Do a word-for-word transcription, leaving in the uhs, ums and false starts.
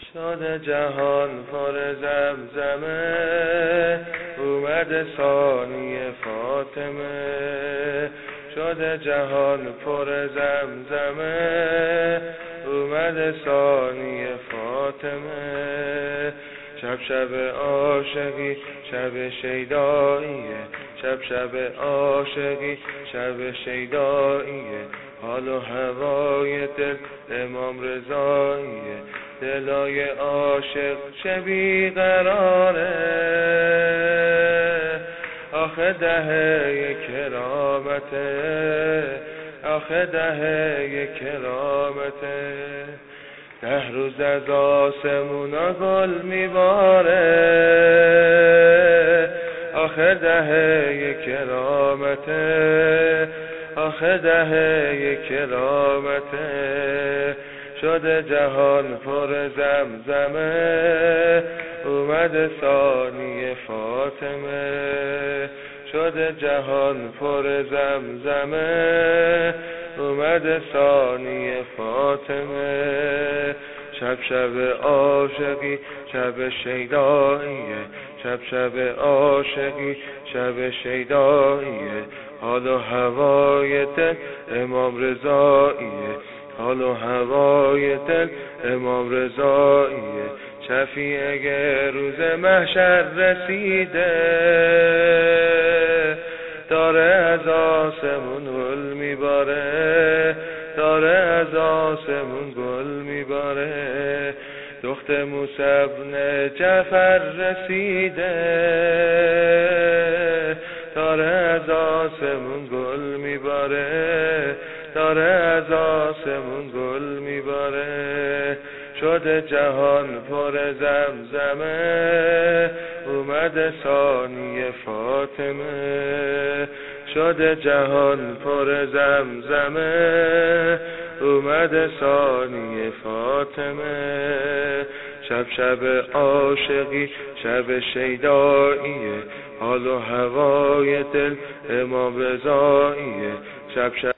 شد جهان پر زمزمه، اومد ثانیه فاطمه. شد جهان پر زمزمه، اومد ثانیه فاطمه. شب شب عاشقی شب شیداییه، شب شب عاشقی شب شیداییه. حال و هوای دل امام رضاییه، دلای عاشق چه بیقراره. آخه دهه کرامته، آخه دهه کرامته. ده روز از آسمونا گل میباره، آخه دهه کرامته، آخه دهه کرامته. شده جهان پر زمزمه، اومد ثانیه فاطمه. شده جهان پر زمزمه، اومد ثانیه فاطمه. شب شب عاشقی شب شیداییه، شب شب عاشقی شب شیداییه. حال و هوای دل امام رضاییه، حال و هوای دل امام رضاییه. شفیع روز محشر رسیده، داره از آسمون گل میباره، داره از آسمون گل میباره. دخت موسی ابن جعفر رسیده، داره از آسمون گل میباره، داره از آسمون گل میباره. شده جهان پر زمزمه، اومد ثانیه فاطمه. شده جهان پر زمزمه، اومد ثانیه فاطمه. شب شب عاشقی شب شیداییه، حال و هوای دل امام رضاییه. شب شب